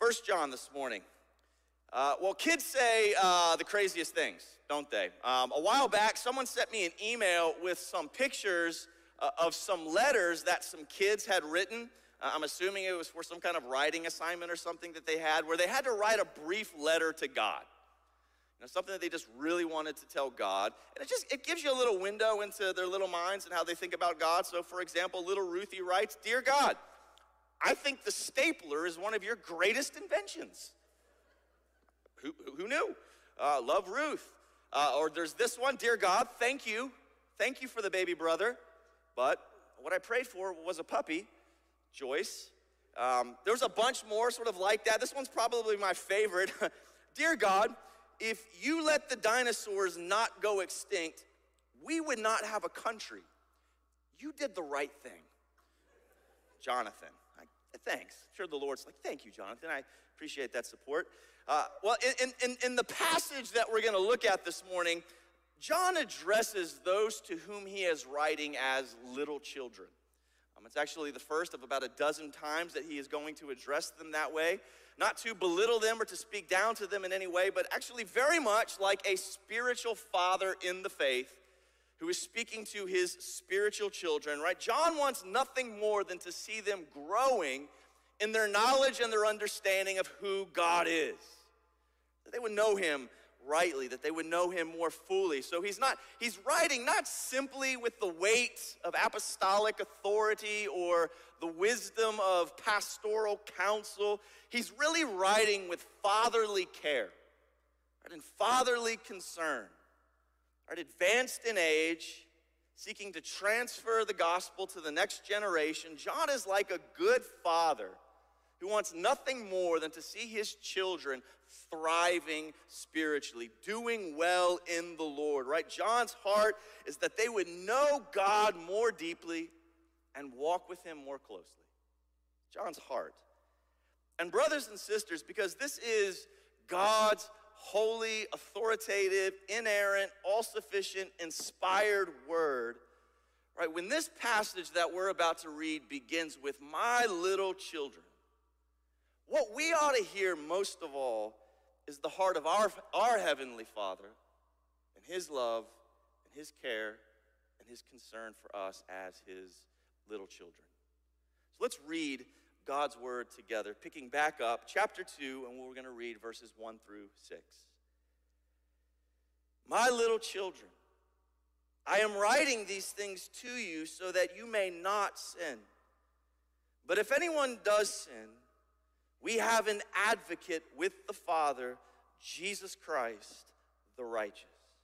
First John this morning. Well, kids say the craziest things, don't they? A while back, someone sent me an email with some pictures of some letters that some kids had written. I'm assuming it was for some kind of writing assignment or something that they had, where they had to write a brief letter to God. You know, something that they just really wanted to tell God. And it gives you a little window into their little minds and how they think about God. So, for example, little Ruthie writes, "Dear God, I think the stapler is one of your greatest inventions." Who knew? Love Ruth. Or there's this one, "Dear God, thank you. Thank you for the baby brother. But what I prayed for was a puppy." Joyce. There's a bunch more sort of like that. This one's probably my favorite. "Dear God, if you let the dinosaurs not go extinct, we would not have a country. You did the right thing." Jonathan. Thanks. I'm sure the Lord's like, "Thank you, Jonathan. I appreciate that support." Well, in the passage that we're going to look at this morning, John addresses those to whom he is writing as little children. It's actually the first of about a dozen times that he is going to address them that way. Not to belittle them or to speak down to them in any way, but actually very much like a spiritual father in the faith who is speaking to his spiritual children, right? John wants nothing more than to see them growing in their knowledge and their understanding of who God is. That they would know him rightly, that they would know him more fully. So he's writing not simply with the weight of apostolic authority or the wisdom of pastoral counsel. He's really writing with fatherly care, right, and fatherly concern, right, advanced in age, seeking to transfer the gospel to the next generation. John is like a good father who wants nothing more than to see his children thriving spiritually, doing well in the Lord, right? John's heart is that they would know God more deeply and walk with him more closely. John's heart. And brothers and sisters, because this is God's holy, authoritative, inerrant, all-sufficient, inspired word, right? When this passage that we're about to read begins with "my little children," what we ought to hear most of all is the heart of our Heavenly Father and his love and his care and his concern for us as his little children. So let's read God's word together, picking back up chapter 2, and we're going to read verses 1 through 6. "My little children, I am writing these things to you so that you may not sin. But if anyone does sin, we have an advocate with the Father, Jesus Christ, the righteous.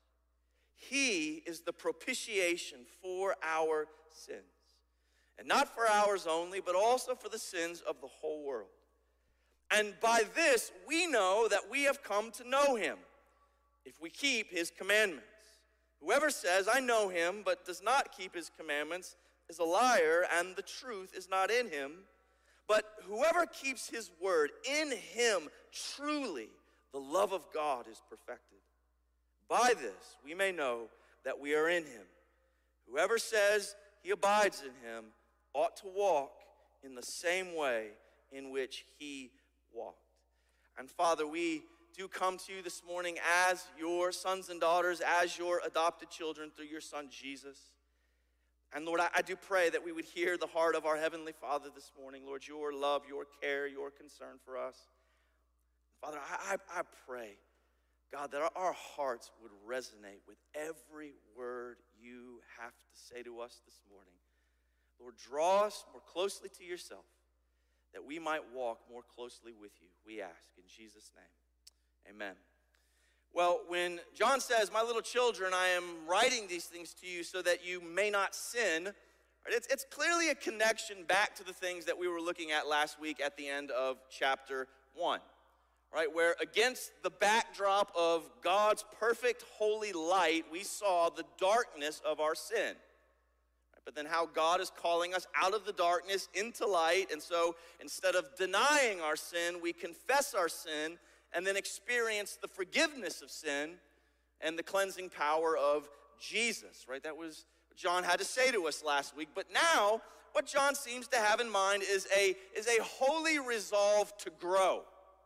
He is the propitiation for our sins, and not for ours only, but also for the sins of the whole world. And by this we know that we have come to know him, if we keep his commandments. Whoever says, 'I know him,' but does not keep his commandments is a liar, and the truth is not in him. But whoever keeps his word, in him truly the love of God is perfected. By this we may know that we are in him. Whoever says he abides in him ought to walk in the same way in which he walked." And Father, we do come to you this morning as your sons and daughters, as your adopted children through your Son Jesus. And Lord, I do pray that we would hear the heart of our Heavenly Father this morning. Lord, your love, your care, your concern for us. Father, I pray, God, that our hearts would resonate with every word you have to say to us this morning. Lord, draw us more closely to yourself, that we might walk more closely with you, we ask in Jesus' name. Amen. Well, when John says, "My little children, I am writing these things to you so that you may not sin," right, it's clearly a connection back to the things that we were looking at last week at the end of chapter 1, right, where against the backdrop of God's perfect holy light, we saw the darkness of our sin. Right, but then how God is calling us out of the darkness into light, and so instead of denying our sin, we confess our sin and then experience the forgiveness of sin and the cleansing power of Jesus, right? That was what John had to say to us last week. But now, what John seems to have in mind is a holy resolve to grow,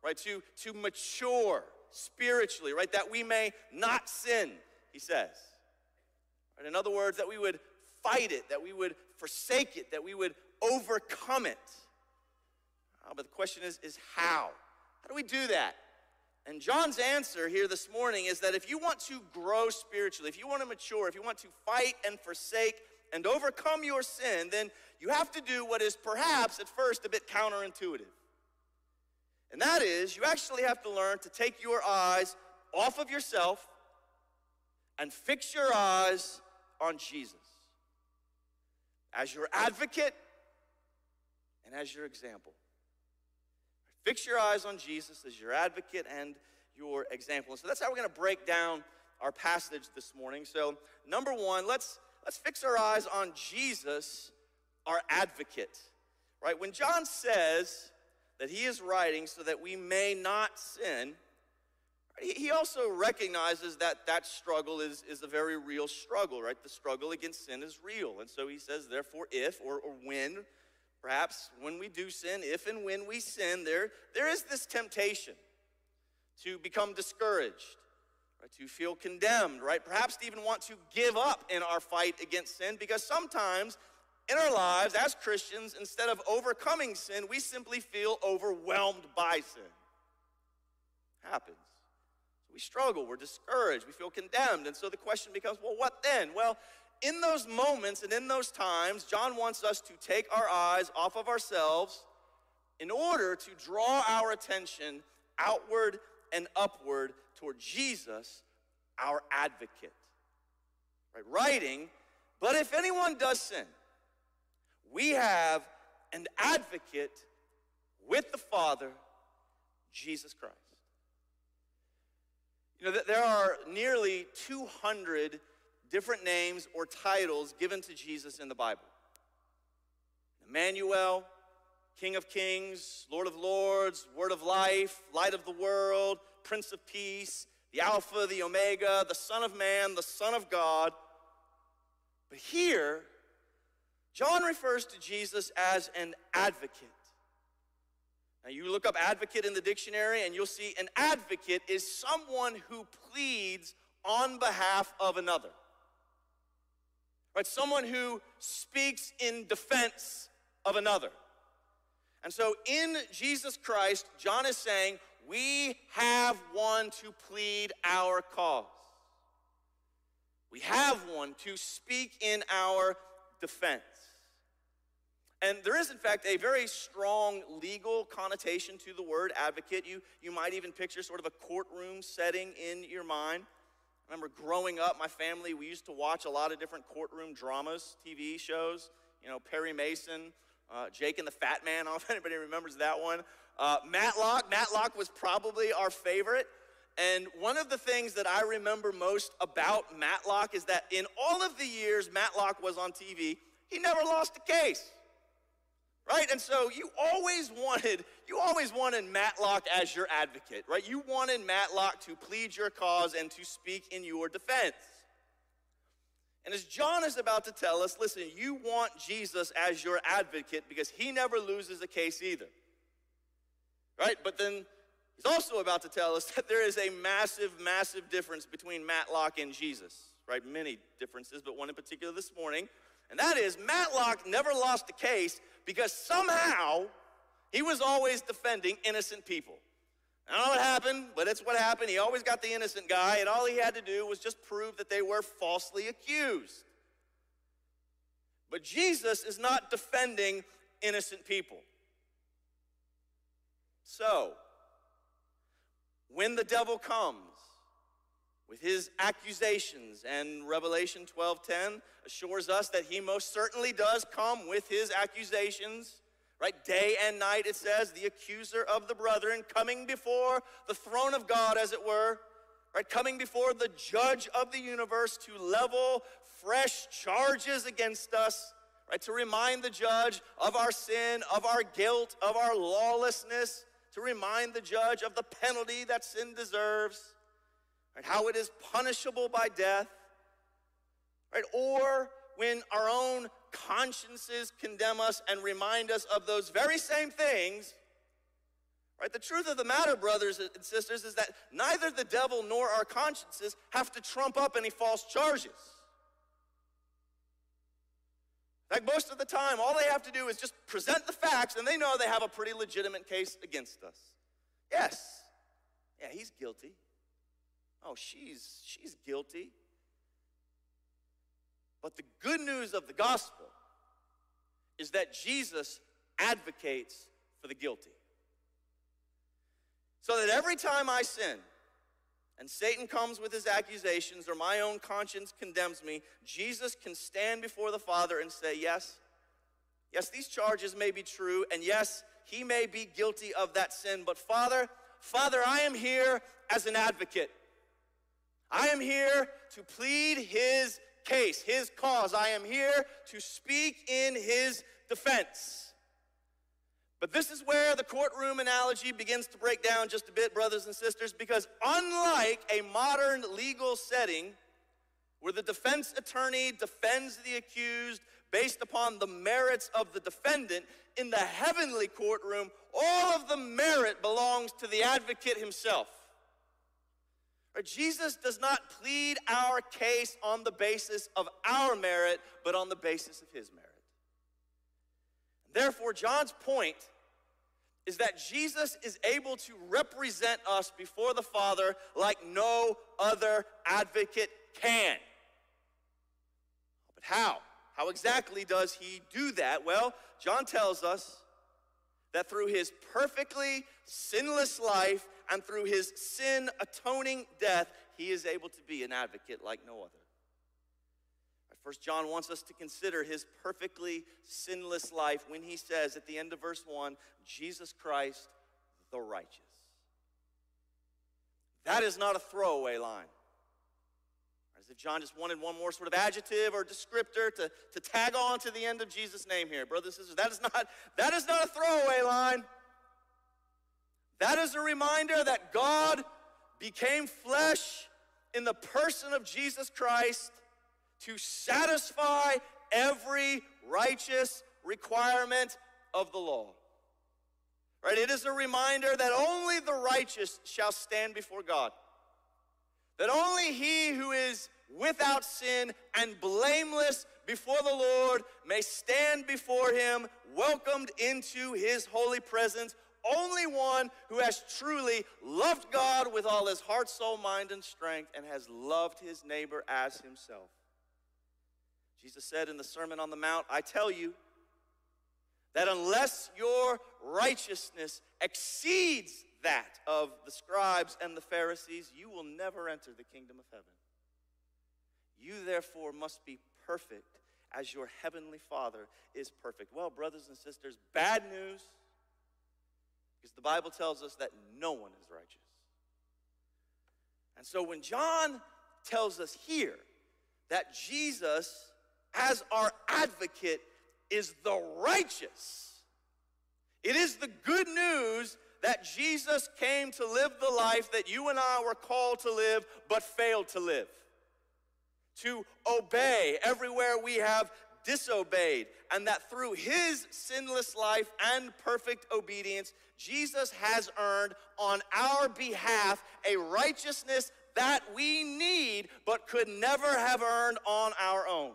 right? To mature spiritually, right? That we may not sin, he says. Right? In other words, that we would fight it, that we would forsake it, that we would overcome it. But the question is how? How do we do that? And John's answer here this morning is that if you want to grow spiritually, if you want to mature, if you want to fight and forsake and overcome your sin, then you have to do what is perhaps at first a bit counterintuitive. And that is, you actually have to learn to take your eyes off of yourself and fix your eyes on Jesus as your advocate and as your example. Fix your eyes on Jesus as your advocate and your example. And so that's how we're going to break down our passage this morning. So number one, let's fix our eyes on Jesus, our advocate. Right? When John says that he is writing so that we may not sin, he also recognizes that that struggle is a very real struggle, right? The struggle against sin is real. And so he says, therefore, if or when, perhaps when we do sin, if and when we sin, there is this temptation to become discouraged, right? To feel condemned, right? Perhaps to even want to give up in our fight against sin, because sometimes in our lives as Christians, instead of overcoming sin, we simply feel overwhelmed by sin. Happens. So we struggle, we're discouraged, we feel condemned, and so the question becomes, well, what then? Well, in those moments and in those times, John wants us to take our eyes off of ourselves in order to draw our attention outward and upward toward Jesus, our advocate. Right? Writing, but if anyone does sin, we have an advocate with the Father, Jesus Christ. You know, there are nearly 200 different names or titles given to Jesus in the Bible. Emmanuel, King of Kings, Lord of Lords, Word of Life, Light of the World, Prince of Peace, the Alpha, the Omega, the Son of Man, the Son of God. But here, John refers to Jesus as an advocate. Now you look up advocate in the dictionary and you'll see an advocate is someone who pleads on behalf of another. Right? Someone who speaks in defense of another. And so in Jesus Christ, John is saying, we have one to plead our cause. We have one to speak in our defense. And there is, in fact, a very strong legal connotation to the word advocate. You might even picture sort of a courtroom setting in your mind. I remember growing up, my family, we used to watch a lot of different courtroom dramas, TV shows. You know, Perry Mason, Jake and the Fat Man. I don't know if anybody remembers that one. Matlock. Matlock was probably our favorite. And one of the things that I remember most about Matlock is that in all of the years Matlock was on TV, he never lost a case. Right? And so you always wanted Matlock as your advocate, right? You wanted Matlock to plead your cause and to speak in your defense. And as John is about to tell us, listen, you want Jesus as your advocate because he never loses a case either. Right? But then he's also about to tell us that there is a massive, massive difference between Matlock and Jesus. Right? Many differences, but one in particular this morning. And that is, Matlock never lost a case because somehow he was always defending innocent people. I don't know what happened, but it's what happened. He always got the innocent guy, and all he had to do was just prove that they were falsely accused. But Jesus is not defending innocent people. So, when the devil comes with his accusations, and Revelation 12:10 assures us that he most certainly does come with his accusations, right? Day and night, it says, the accuser of the brethren coming before the throne of God, as it were, right? Coming before the judge of the universe to level fresh charges against us, right? To remind the judge of our sin, of our guilt, of our lawlessness, to remind the judge of the penalty that sin deserves, right? How it is punishable by death, right? Or when our own consciences condemn us and remind us of those very same things, Right? The truth of the matter, brothers and sisters, is that neither the devil nor our consciences have to trump up any false charges. In fact, most of the time, all they have to do is just present the facts, and they know they have a pretty legitimate case against us. Yes. Yeah, he's guilty. Oh, she's guilty. But the good news of the gospel is that Jesus advocates for the guilty. So that every time I sin, and Satan comes with his accusations, or my own conscience condemns me, Jesus can stand before the Father and say, yes, these charges may be true, and yes, he may be guilty of that sin, but Father, I am here as an advocate. I am here to plead his case, his cause. I am here to speak in his defense. But this is where the courtroom analogy begins to break down just a bit, brothers and sisters, because unlike a modern legal setting where the defense attorney defends the accused based upon the merits of the defendant, in the heavenly courtroom, all of the merit belongs to the advocate himself. Jesus does not plead our case on the basis of our merit, but on the basis of his merit. Therefore, John's point is that Jesus is able to represent us before the Father like no other advocate can. But how? How exactly does he do that? Well, John tells us that through his perfectly sinless life and through his sin-atoning death, he is able to be an advocate like no other. First John wants us to consider his perfectly sinless life when he says at the end of verse 1, Jesus Christ, the righteous. That is not a throwaway line. As if John just wanted one more sort of adjective or descriptor to tag on to the end of Jesus' name here. Brothers and sisters, that is not a throwaway line. That is a reminder that God became flesh in the person of Jesus Christ to satisfy every righteous requirement of the law. Right? It is a reminder that only the righteous shall stand before God. That only he who is without sin and blameless before the Lord may stand before him, welcomed into his holy presence. Only one who has truly loved God with all his heart, soul, mind, and strength, and has loved his neighbor as himself. Jesus said in the Sermon on the Mount, I tell you that unless your righteousness exceeds that of the scribes and the Pharisees, you will never enter the kingdom of heaven. You therefore must be perfect as your heavenly Father is perfect. Well, brothers and sisters, bad news, because the Bible tells us that no one is righteous. And so when John tells us here that Jesus, as our advocate, is the righteous, it is the good news that Jesus came to live the life that you and I were called to live but failed to live. To obey everywhere we have disobeyed, and that through his sinless life and perfect obedience, Jesus has earned on our behalf a righteousness that we need but could never have earned on our own.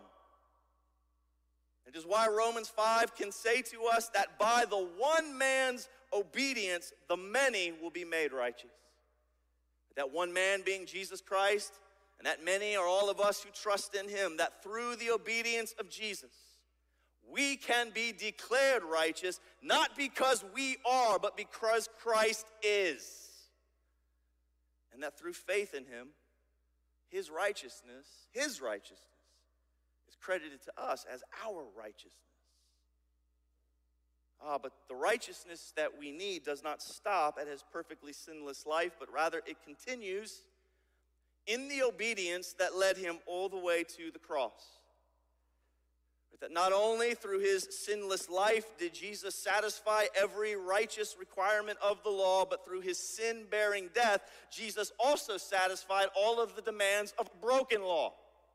It is why Romans 5 can say to us that by the one man's obedience, the many will be made righteous. That one man being Jesus Christ, and that many are all of us who trust in him, that through the obedience of Jesus, we can be declared righteous, not because we are, but because Christ is. And that through faith in him, his righteousness is credited to us as our righteousness. But the righteousness that we need does not stop at his perfectly sinless life, but rather it continues in the obedience that led him all the way to the cross. That not only through his sinless life did Jesus satisfy every righteous requirement of the law, but through his sin-bearing death, Jesus also satisfied all of the demands of a broken law.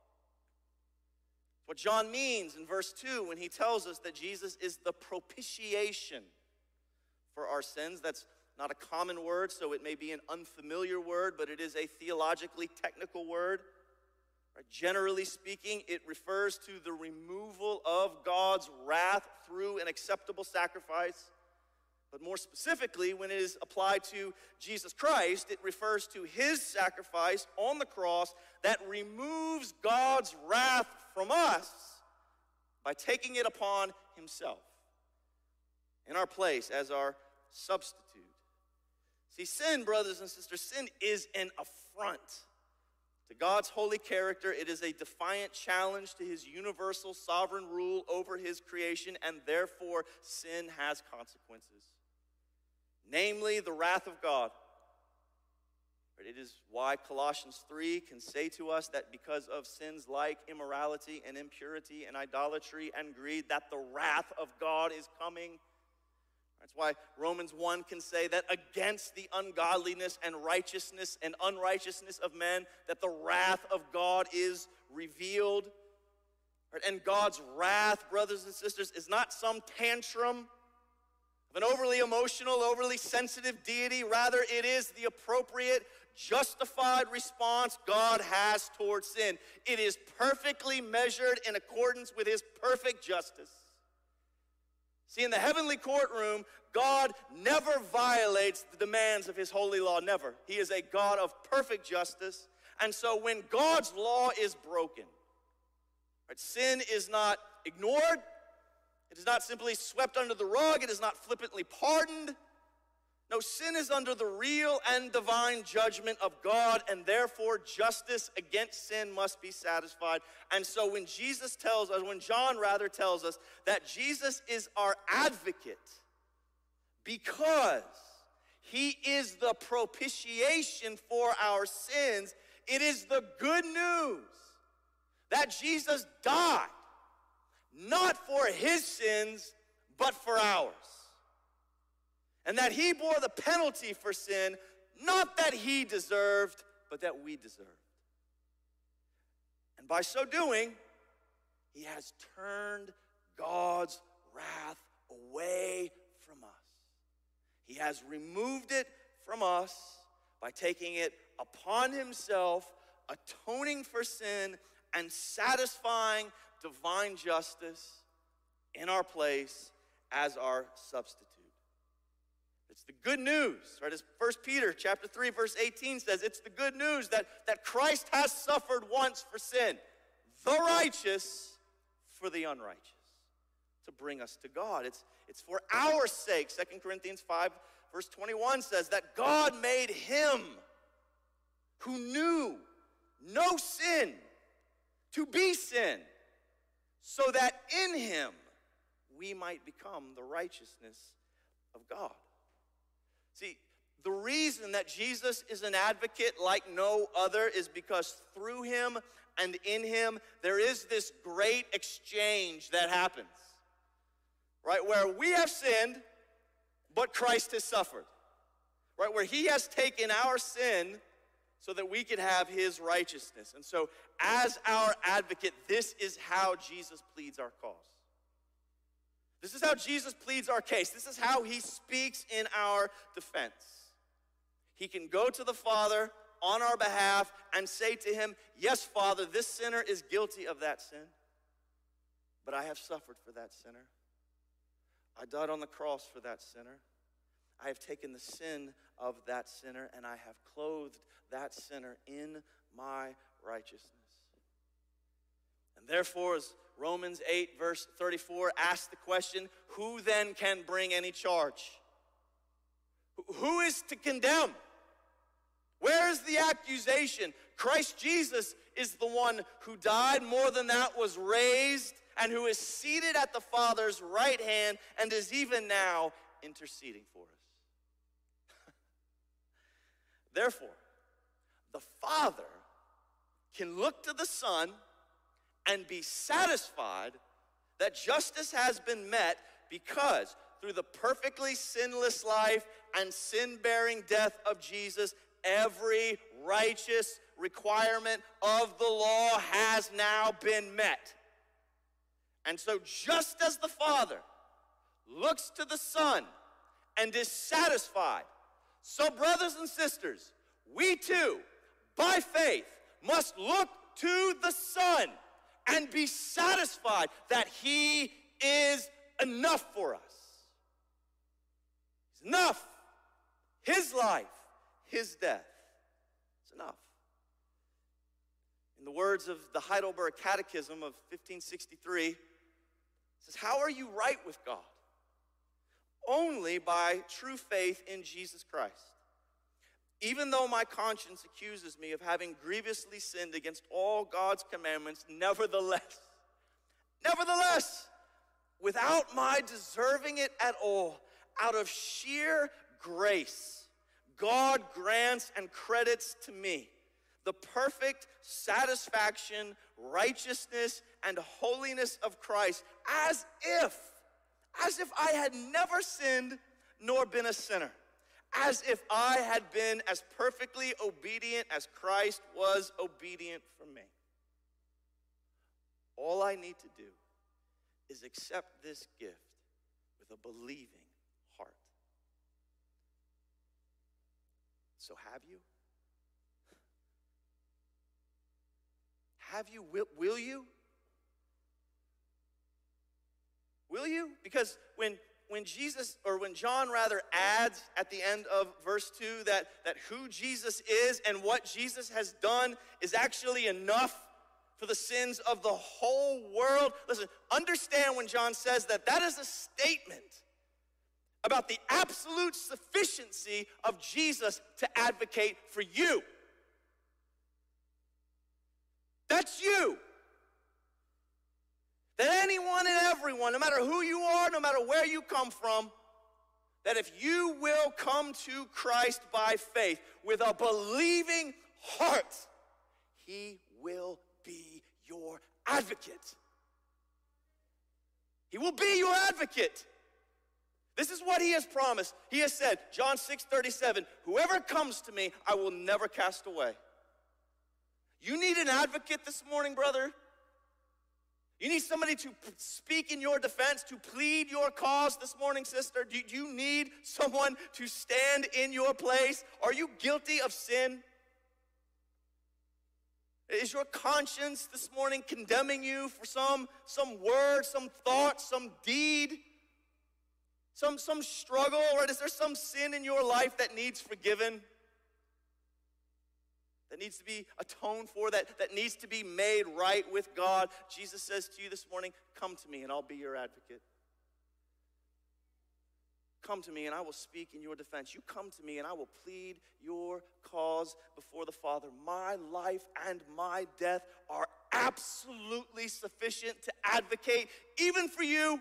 What John means in verse 2 when he tells us that Jesus is the propitiation for our sins. That's not a common word, so it may be an unfamiliar word, but it is a theologically technical word. Right? Generally speaking, it refers to the removal of God's wrath through an acceptable sacrifice. But more specifically, when it is applied to Jesus Christ, it refers to his sacrifice on the cross that removes God's wrath from us by taking it upon himself in our place as our substitute. See, sin, brothers and sisters, sin is an affront to God's holy character. It is a defiant challenge to his universal sovereign rule over his creation, and therefore sin has consequences. Namely, the wrath of God. It is why Colossians 3 can say to us that because of sins like immorality and impurity and idolatry and greed, that the wrath of God is coming. That's why Romans 1 can say that against the ungodliness and righteousness and unrighteousness of men, that the wrath of God is revealed. And God's wrath, brothers and sisters, is not some tantrum of an overly emotional, overly sensitive deity. Rather, it is the appropriate, justified response God has towards sin. It is perfectly measured in accordance with his perfect justice. See, in the heavenly courtroom, God never violates the demands of his holy law, never. He is a God of perfect justice. And so when God's law is broken, right, sin is not ignored. It is not simply swept under the rug. It is not flippantly pardoned. No, sin is under the real and divine judgment of God, and therefore justice against sin must be satisfied. And so when John tells us that Jesus is our advocate because he is the propitiation for our sins, it is the good news that Jesus died, not for his sins, but for ours. And that he bore the penalty for sin, not that he deserved, but that we deserved. And by so doing, he has turned God's wrath away from us. He has removed it from us by taking it upon himself, atoning for sin, and satisfying divine justice in our place as our substitute. It's the good news, right? As 1 Peter chapter 3, verse 18 says, it's the good news that Christ has suffered once for sin, the righteous for the unrighteous, to bring us to God. It's for our sake. 2 Corinthians 5, verse 21 says that God made him who knew no sin to be sin, so that in him we might become the righteousness of God. See, the reason that Jesus is an advocate like no other is because through him and in him, there is this great exchange that happens, right? Where we have sinned, but Christ has suffered, right? Where he has taken our sin so that we could have his righteousness. And so as our advocate, this is how Jesus pleads our cause. This is how Jesus pleads our case. This is how he speaks in our defense. He can go to the Father on our behalf and say to him, yes, Father, this sinner is guilty of that sin, but I have suffered for that sinner. I died on the cross for that sinner. I have taken the sin of that sinner, and I have clothed that sinner in my righteousness. And therefore, as Romans 8, verse 34 asks the question, who then can bring any charge? Who is to condemn? Where is the accusation? Christ Jesus is the one who died, more than that, was raised, and who is seated at the Father's right hand and is even now interceding for us. Therefore, the Father can look to the Son and be satisfied that justice has been met because through the perfectly sinless life and sin-bearing death of Jesus, every righteous requirement of the law has now been met. And so just as the Father looks to the Son and is satisfied So brothers and sisters, we too, by faith, must look to the Son and be satisfied that he is enough for us. He's enough. His life, his death, it's enough. In the words of the Heidelberg Catechism of 1563, it says, how are you right with God? Only by true faith in Jesus Christ. Even though my conscience accuses me of having grievously sinned against all God's commandments, nevertheless, without my deserving it at all, out of sheer grace, God grants and credits to me the perfect satisfaction, righteousness, and holiness of Christ, as if I had never sinned nor been a sinner, as if I had been as perfectly obedient as Christ was obedient for me. All I need to do is accept this gift with a believing heart. So have you? Have you? Will you? Will you? Because when John adds at the end of verse 2 that who Jesus is and what Jesus has done is actually enough for the sins of the whole world. Listen, understand when John says that is a statement about the absolute sufficiency of Jesus to advocate for you. That's you. That anyone and everyone, no matter who you are, no matter where you come from, that if you will come to Christ by faith with a believing heart, he will be your advocate. He will be your advocate. This is what he has promised. He has said, John 6:37, whoever comes to me, I will never cast away. You need an advocate this morning, brother. You need somebody to speak in your defense, to plead your cause this morning, sister. Do you need someone to stand in your place? Are you guilty of sin? Is your conscience this morning condemning you for some word, some thought, some deed, some struggle? Right? Is there some sin in your life that needs forgiven? That needs to be atoned for, that needs to be made right with God? Jesus says to you this morning, come to me and I'll be your advocate. Come to me and I will speak in your defense. You come to me and I will plead your cause before the Father. My life and my death are absolutely sufficient to advocate, even for you.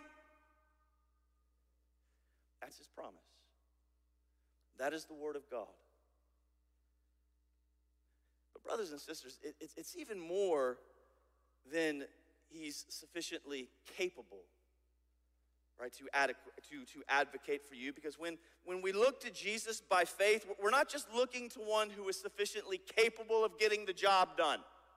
That's his promise. That is the word of God. But brothers and sisters, it's even more than he's sufficiently capable, right, to advocate for you. Because when we look to Jesus by faith, we're not just looking to one who is sufficiently capable of getting the job done.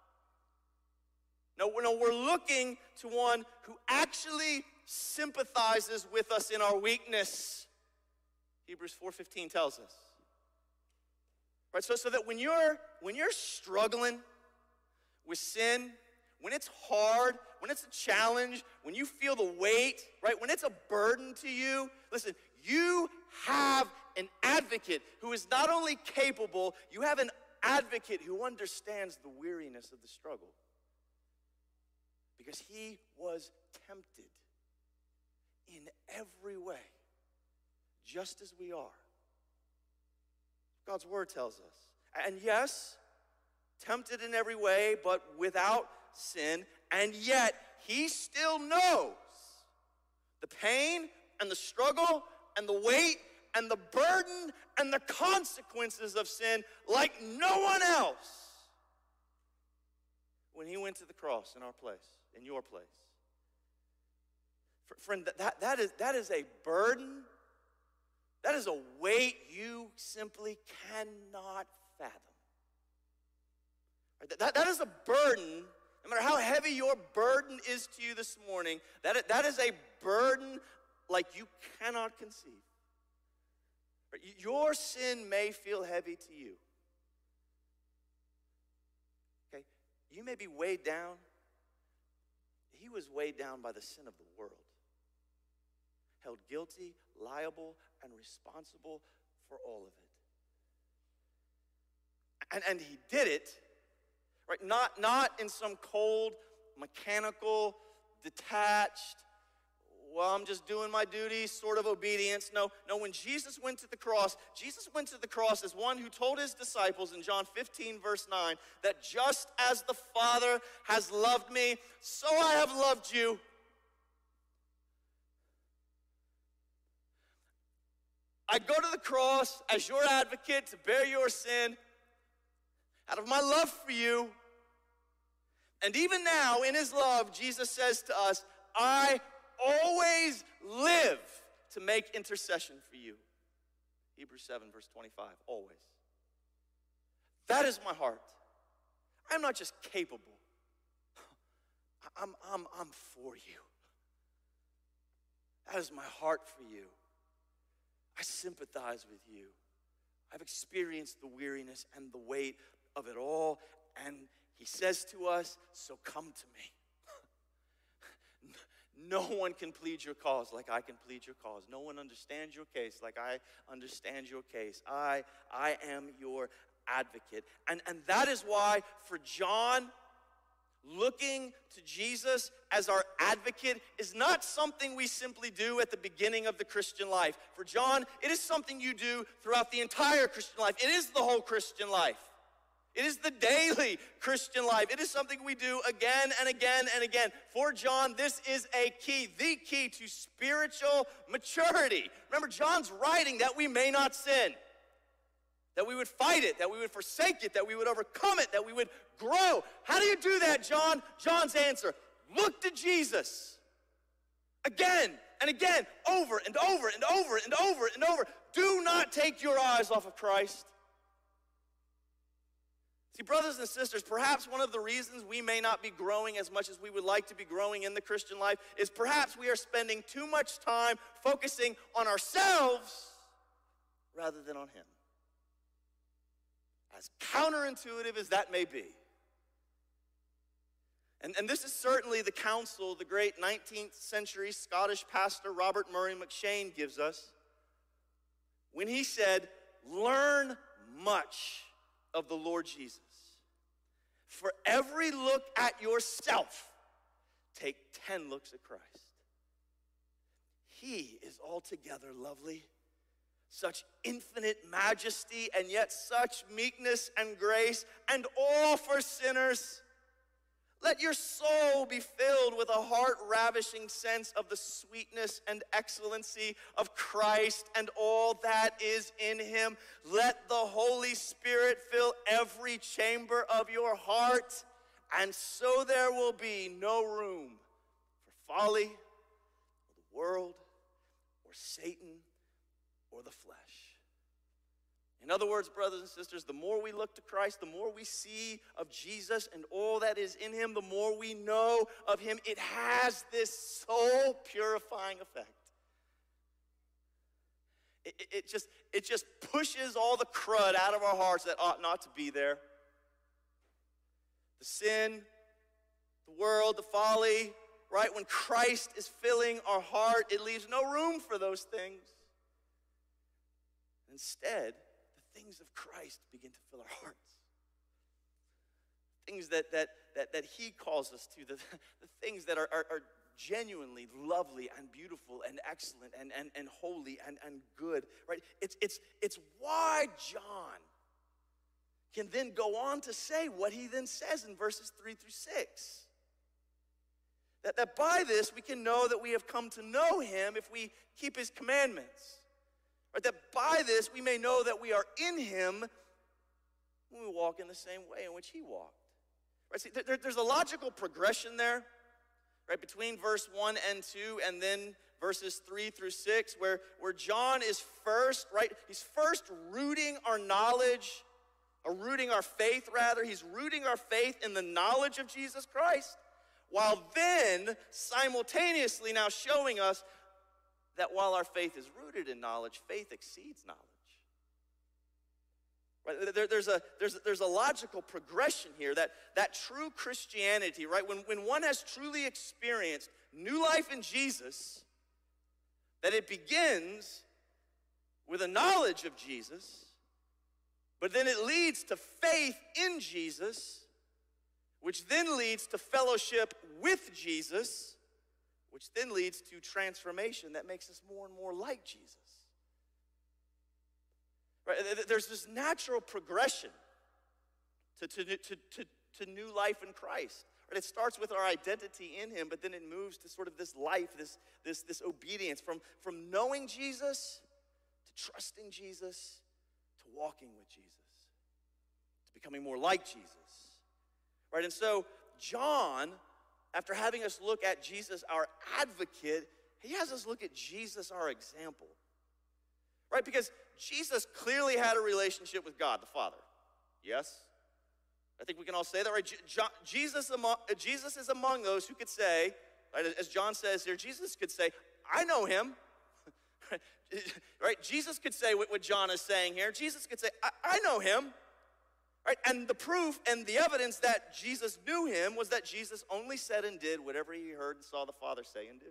No, we're looking to one who actually sympathizes with us in our weakness. Hebrews 4:15 tells us. Right, so that when you're struggling with sin, when it's hard, when it's a challenge, when you feel the weight, right, when it's a burden to you, listen, you have an advocate who is not only capable, you have an advocate who understands the weariness of the struggle. Because he was tempted in every way, just as we are. God's word tells us. And yes, tempted in every way, but without sin. And yet, he still knows the pain and the struggle and the weight and the burden and the consequences of sin like no one else when he went to the cross in our place, in your place. Friend, that is a burden. That is a weight you simply cannot fathom. That is a burden, no matter how heavy your burden is to you this morning, that is a burden like you cannot conceive. Your sin may feel heavy to you. Okay? You may be weighed down. He was weighed down by the sin of the world. Held guilty, liable, and responsible for all of it. And he did it, right? Not in some cold, mechanical, detached, well, I'm just doing my duty sort of obedience. No, when Jesus went to the cross as one who told his disciples in John 15, verse 9, that just as the Father has loved me, so I have loved you. I go to the cross as your advocate to bear your sin out of my love for you. And even now, in his love, Jesus says to us, I always live to make intercession for you. Hebrews 7, verse 25, always. That is my heart. I'm not just capable. I'm for you. That is my heart for you. I sympathize with you. I've experienced the weariness and the weight of it all, and he says to us, so come to me. No one can plead your cause like I can plead your cause. No one understands your case like I understand your case. I am your advocate. And that is why for John, looking to Jesus as our advocate is not something we simply do at the beginning of the Christian life. For John, it is something you do throughout the entire Christian life. It is the whole Christian life. It is the daily Christian life. It is something we do again and again and again. For John, this is a key, the key to spiritual maturity. Remember, John's writing that we may not sin, that we would fight it, that we would forsake it, that we would overcome it, that we would grow. How do you do that, John? John's answer, look to Jesus. Again and again, over and over and over and over and over. Do not take your eyes off of Christ. See, brothers and sisters, perhaps one of the reasons we may not be growing as much as we would like to be growing in the Christian life is perhaps we are spending too much time focusing on ourselves rather than on him. As counterintuitive as that may be. And this is certainly the counsel the great 19th century Scottish pastor Robert Murray McCheyne gives us when he said, learn much of the Lord Jesus. For every look at yourself, take 10 looks at Christ. He is altogether lovely, such infinite majesty and yet such meekness and grace, and all for sinners. Let your soul be filled with a heart-ravishing sense of the sweetness and excellency of Christ and all that is in him. Let the Holy Spirit fill every chamber of your heart, and so there will be no room for folly, or the world, or Satan, or the flesh. In other words, brothers and sisters, the more we look to Christ, the more we see of Jesus and all that is in him, the more we know of him. It has this soul purifying effect. It just pushes all the crud out of our hearts that ought not to be there. The sin, the world, the folly, right? When Christ is filling our heart, it leaves no room for those things. Instead, the things of Christ begin to fill our hearts. Things that he calls us to, the things that are genuinely lovely and beautiful and excellent and holy and good, right? It's why John can then go on to say what he then says in verses 3 through 6. That by this we can know that we have come to know him if we keep his commandments. Right? That by this we may know that we are in him when we walk in the same way in which he walked. Right? See, there's a logical progression there, right, between verse 1 and 2 and then verses 3 through 6, where John is first, right? He's first rooting our knowledge, or rooting our faith rather. He's rooting our faith in the knowledge of Jesus Christ, while then simultaneously now showing us that while our faith is rooted in knowledge, faith exceeds knowledge. Right? There's a logical progression here that true Christianity, right? When one has truly experienced new life in Jesus, that it begins with a knowledge of Jesus, but then it leads to faith in Jesus, which then leads to fellowship with Jesus, which then leads to transformation that makes us more and more like Jesus. Right? There's this natural progression to new life in Christ. Right? It starts with our identity in him, but then it moves to sort of this life, this obedience from knowing Jesus to trusting Jesus to walking with Jesus, to becoming more like Jesus. Right? And so John, after having us look at Jesus, our advocate, he has us look at Jesus, our example. Right? Because Jesus clearly had a relationship with God, the Father. Yes? I think we can all say that, right? Jesus is among those who could say, right, as John says here, Jesus could say, I know him. Right? Jesus could say what John is saying here. Jesus could say, I know him. Right? And the proof and the evidence that Jesus knew him was that Jesus only said and did whatever he heard and saw the Father say and do.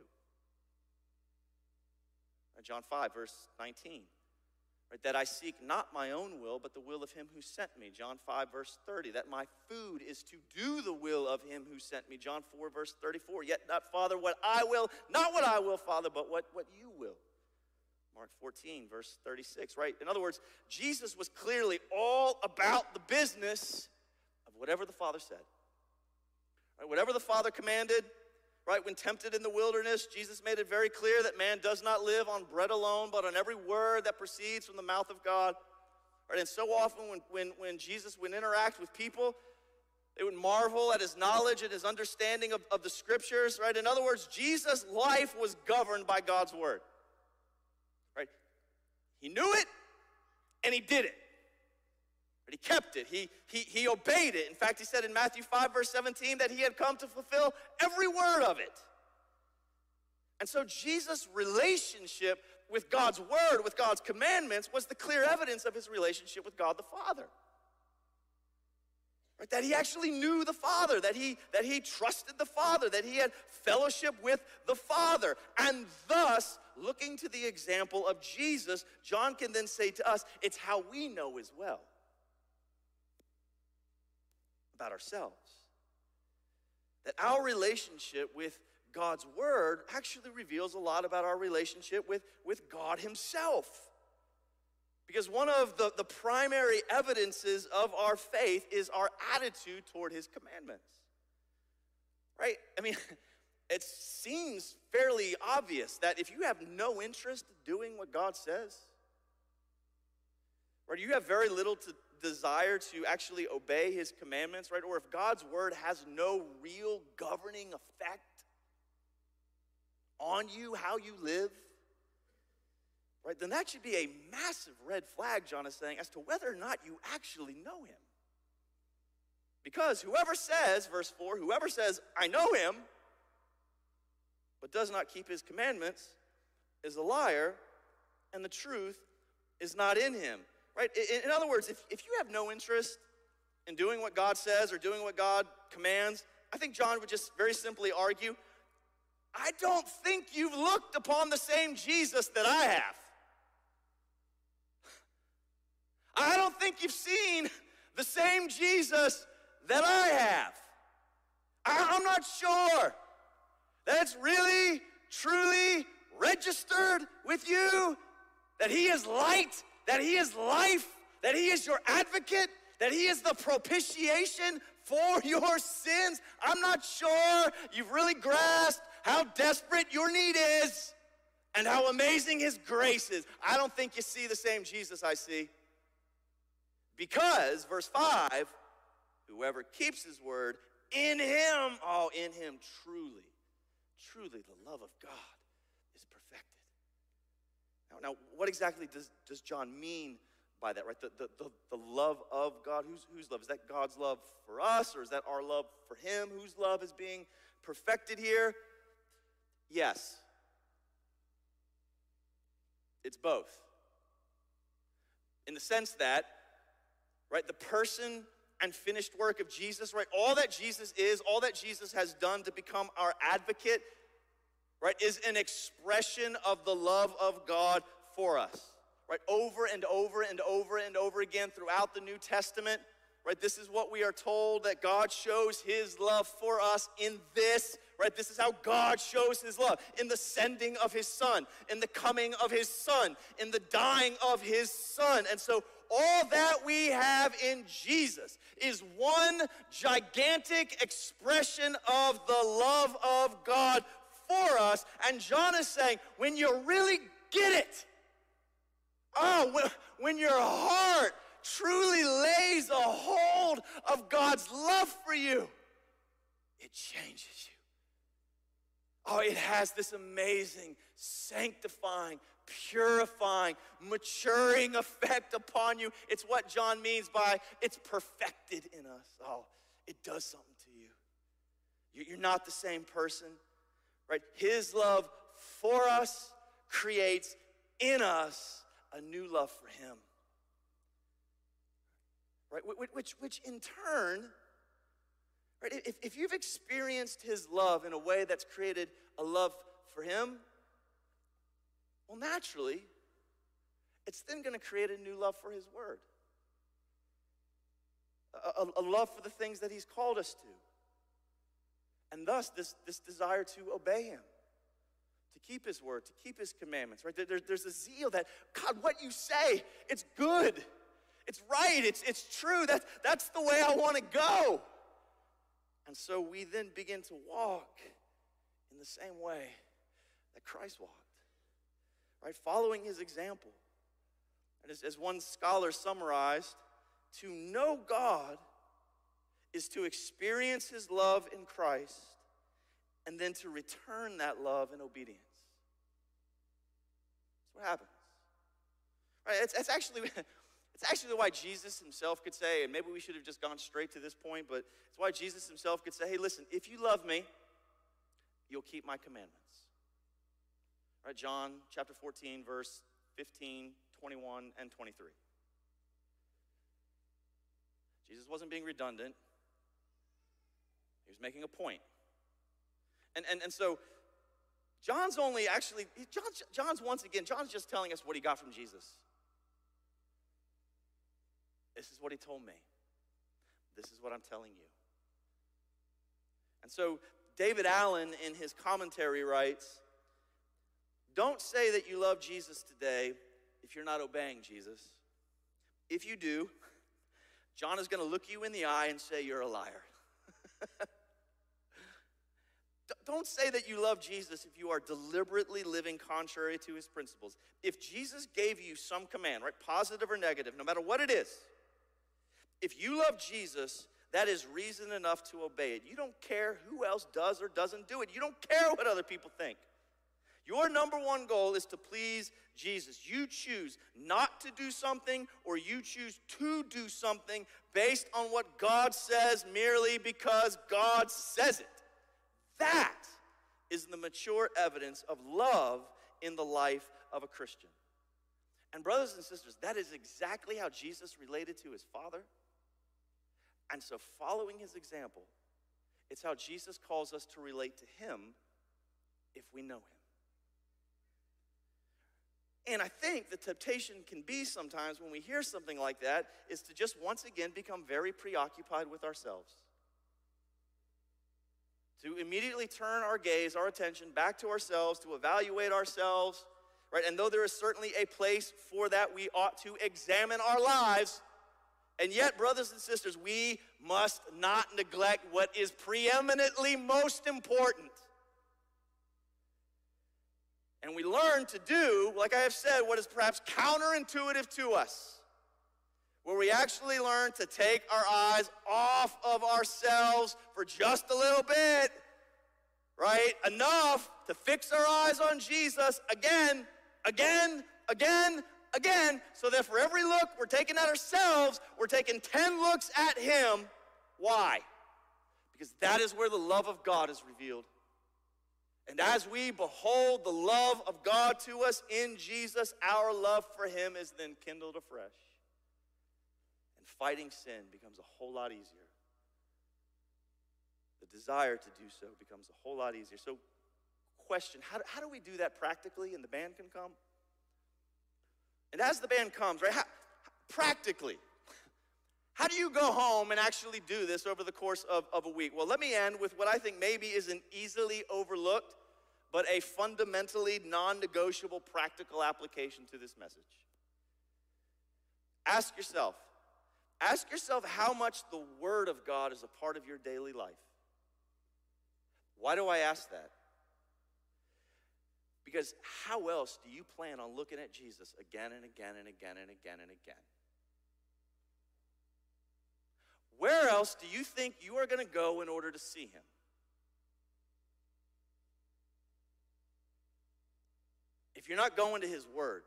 John 5, verse 19. Right, that I seek not my own will, but the will of him who sent me. John 5, verse 30. That my food is to do the will of him who sent me. John 4, verse 34. Yet not, Father, what I will, not what I will, Father, but what you will. Mark 14, verse 36. Right? In other words, Jesus was clearly all about the business of whatever the Father said. Right? Whatever the Father commanded, right, when tempted in the wilderness, Jesus made it very clear that man does not live on bread alone, but on every word that proceeds from the mouth of God. Right? And so often when Jesus would interact with people, they would marvel at his knowledge and his understanding of the scriptures. Right? In other words, Jesus' life was governed by God's word. Right? He knew it, and he did it. But he kept it. He obeyed it. In fact, he said in Matthew 5, verse 17, that he had come to fulfill every word of it. And so Jesus' relationship with God's word, with God's commandments, was the clear evidence of his relationship with God the Father. Right? That he actually knew the Father, that he trusted the Father, that he had fellowship with the Father. And thus, looking to the example of Jesus, John can then say to us, it's how we know as well about ourselves. That our relationship with God's word actually reveals a lot about our relationship with God himself. Because one of the primary evidences of our faith is our attitude toward his commandments. Right? I mean, it seems fairly obvious that if you have no interest in doing what God says, or you have very little desire to actually obey his commandments, right? Or if God's word has no real governing effect on you, how you live, right? Then that should be a massive red flag, John is saying, as to whether or not you actually know him. Because whoever says, verse 4, whoever says, I know him, but does not keep his commandments, is a liar, and the truth is not in him. Right? In other words, if you have no interest in doing what God says or doing what God commands, I think John would just very simply argue, I don't think you've looked upon the same Jesus that I have. I don't think you've seen the same Jesus that I have. I'm not sure that it's really, truly registered with you that he is light, that he is life, that he is your advocate, that he is the propitiation for your sins. I'm not sure you've really grasped how desperate your need is and how amazing his grace is. I don't think you see the same Jesus I see. Because, verse 5, whoever keeps his word, in him truly the love of God is perfected. Now, what exactly does John mean by that, right? The love of God. Whose love? Is that God's love for us, or is that our love for him? Whose love is being perfected here? Yes. It's both. In the sense that right? The person and finished work of Jesus, right? All that Jesus is, all that Jesus has done to become our advocate, right, is an expression of the love of God for us, right? Over and over and over and over again throughout the New Testament, right? This is what we are told, that God shows his love for us in this, right? This is how God shows his love, in the sending of his son, in the coming of his son, in the dying of his son. And so all that we have in Jesus is one gigantic expression of the love of God for us. And John is saying, when you really get it, when your heart truly lays a hold of God's love for you, it changes you. Oh, it has this amazing, sanctifying, purifying, maturing effect upon you. It's what John means by it's perfected in us. Oh, it does something to you. You're not the same person, right? His love for us creates in us a new love for him, right? Which in turn, right, if you've experienced his love in a way that's created a love for him, well, naturally, it's then going to create a new love for his word. A love for the things that he's called us to. And thus, this desire to obey him, to keep his word, to keep his commandments, right? There's a zeal that, God, what you say, it's good. It's right. It's true. That's the way I want to go. And so we then begin to walk in the same way that Christ walked. Right, following his example. And as one scholar summarized, to know God is to experience his love in Christ and then to return that love in obedience. That's what happens. Right, it's actually why Jesus himself could say, and maybe we should have just gone straight to this point, but it's why Jesus himself could say, hey, listen, if you love me, you'll keep my commandments. Right, John chapter 14, verse 15, 21, and 23. Jesus wasn't being redundant. He was making a point. And so John's just telling us what he got from Jesus. This is what he told me. This is what I'm telling you. And so David Allen in his commentary writes, don't say that you love Jesus today if you're not obeying Jesus. If you do, John is going to look you in the eye and say you're a liar. Don't say that you love Jesus if you are deliberately living contrary to his principles. If Jesus gave you some command, right, positive or negative, no matter what it is, if you love Jesus, that is reason enough to obey it. You don't care who else does or doesn't do it. You don't care what other people think. Your number one goal is to please Jesus. You choose not to do something, or you choose to do something based on what God says merely because God says it. That is the mature evidence of love in the life of a Christian. And brothers and sisters, that is exactly how Jesus related to his Father. And so following his example, it's how Jesus calls us to relate to him if we know him. And I think the temptation can be sometimes when we hear something like that is to just once again become very preoccupied with ourselves. To immediately turn our gaze, our attention back to ourselves, to evaluate ourselves, right? And though there is certainly a place for that, we ought to examine our lives. And yet, brothers and sisters, we must not neglect what is preeminently most important. And we learn to do, like I have said, what is perhaps counterintuitive to us, where we actually learn to take our eyes off of ourselves for just a little bit, right? Enough to fix our eyes on Jesus again, so that for every look we're taking at ourselves, we're taking 10 looks at him. Why? Because that is where the love of God is revealed. And as we behold the love of God to us in Jesus, our love for him is then kindled afresh. And fighting sin becomes a whole lot easier. The desire to do so becomes a whole lot easier. So, question, how do we do that practically? And the band can come. And as the band comes, right, practically, how do you go home and actually do this over the course of a week? Well, let me end with what I think maybe is an easily overlooked, but a fundamentally non-negotiable practical application to this message. Ask yourself how much the Word of God is a part of your daily life. Why do I ask that? Because how else do you plan on looking at Jesus again and again and again and again and again? Where else do you think you are going to go in order to see him? If you're not going to his word,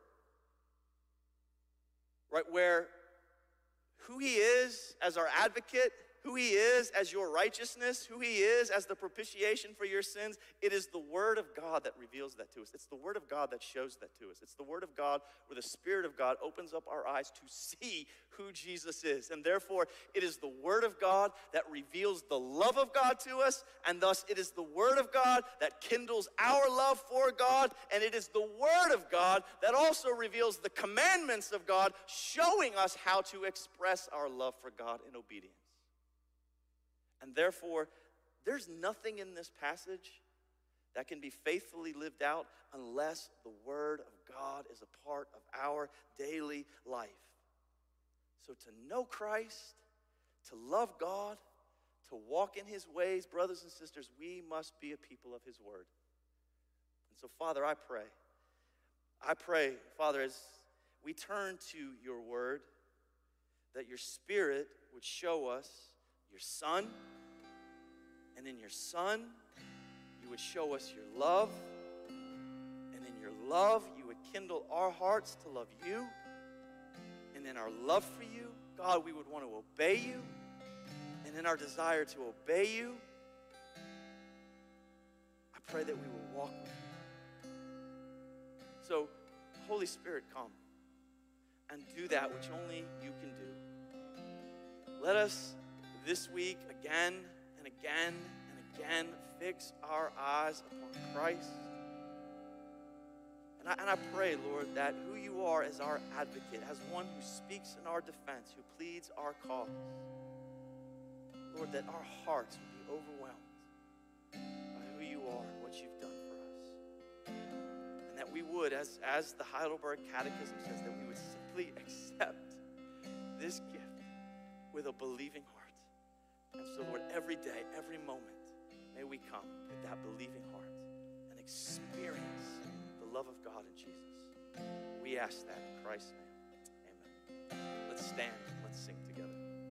right, where who he is as our advocate, who he is as your righteousness, who he is as the propitiation for your sins, it is the Word of God that reveals that to us. It's the Word of God that shows that to us. It's the Word of God where the Spirit of God opens up our eyes to see who Jesus is. And therefore, it is the Word of God that reveals the love of God to us, and thus it is the Word of God that kindles our love for God, and it is the Word of God that also reveals the commandments of God, showing us how to express our love for God in obedience. And therefore, there's nothing in this passage that can be faithfully lived out unless the Word of God is a part of our daily life. So to know Christ, to love God, to walk in his ways, brothers and sisters, we must be a people of his Word. And so, Father, I pray, Father, as we turn to your Word, that your Spirit would show us your Son, and in your Son, you would show us your love, and in your love, you would kindle our hearts to love you, and in our love for you, God, we would want to obey you, and in our desire to obey you, I pray that we will walk with you. So, Holy Spirit, come and do that which only you can do. Let us this week, again and again and again, fix our eyes upon Christ. And I pray, Lord, that who you are as our advocate, as one who speaks in our defense, who pleads our cause, Lord, that our hearts would be overwhelmed by who you are and what you've done for us. And that we would, as the Heidelberg Catechism says, that we would simply accept this gift with a believing heart. And so, Lord, every day, every moment, may we come with that believing heart and experience the love of God in Jesus. We ask that in Christ's name. Amen. Let's stand and let's sing together.